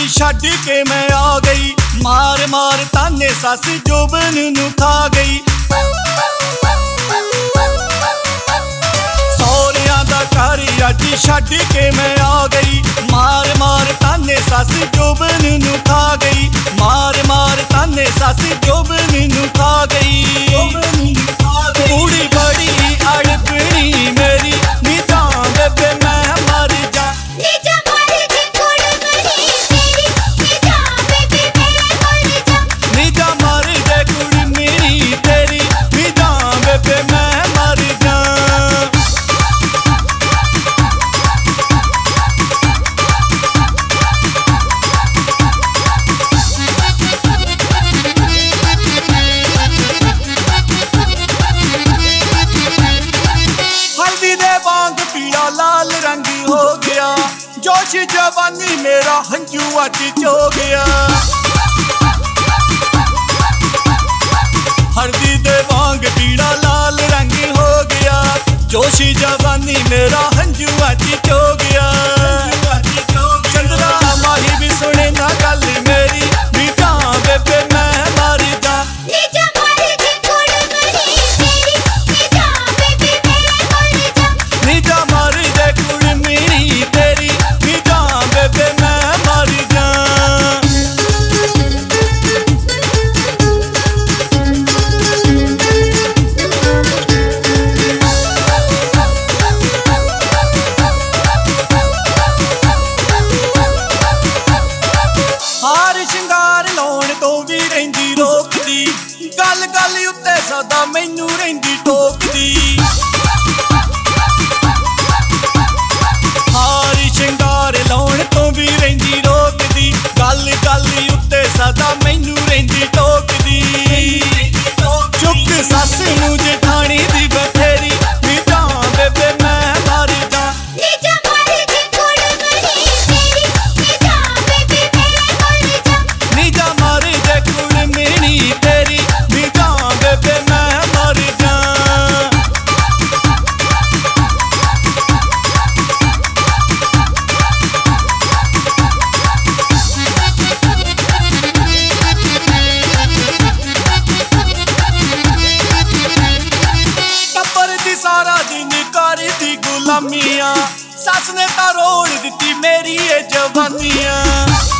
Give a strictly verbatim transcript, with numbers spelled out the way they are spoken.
छड़ के मैं आ गई, मार मार ताने सस जोबन नू खा गई। सौरियां दा घर अज छड़ के मैं आ गई, मार मार ताने सस जोबन नू खा गई। मार मार ताने सस जोबन नू खा गई। कुड़ी बड़ी अड़पनी मेरी, नी जां बेबे मैं मर जा। नी जां मर जा कुड़ मेरी तेरी, नी जां बेबे मैं मर जा। नी जां मर जा कुड़ मेरी तेरी, नी जां बेबे मैं मर जा। हल्दी दे वांग पीला लाल रंग हो गया, जोश जवानी मेरा हंजू अच चो गया। हल्दी दे वांग पीला लाल रंग हो गया, जोश जवानी मेरा हंजू अच चो गया। चंद्रा माही भी सुने ना गल मेरी, नी जां बेबे मैं मर जा। नी जां मर जा कुड़ मेरी तेरी, नी जां बेबे मैं मर जा। नी जां मर जा कुड़ मेरी तेरी, नी जां बेबे मैं मर जा। हार शिंगार लाउण तो भी रहिंदी रोकदी, गल गल उत्ते सदा मैनू रहिंदी टोकदी। हार शिंगार लाउण तो भी रहिंदी रोकदी, गल गल उत्ते सदा मैनू रहिंदी टोकदी। चुक सस नू जेठानी दी बथेरी, नी जां बेबे मैं मर जा। नी जां मर जा कुड़ मेरी तेरी, नी जां बेबे मैं मर जा। नी जां मर जा कुड़ मेरी तेरी, नी जां बेबे मैं मर जा। टब्बर दी सारा दिन कर दी गुलामियां, सस ने तां रोड़ दित्ती मेरी ए जवानियां।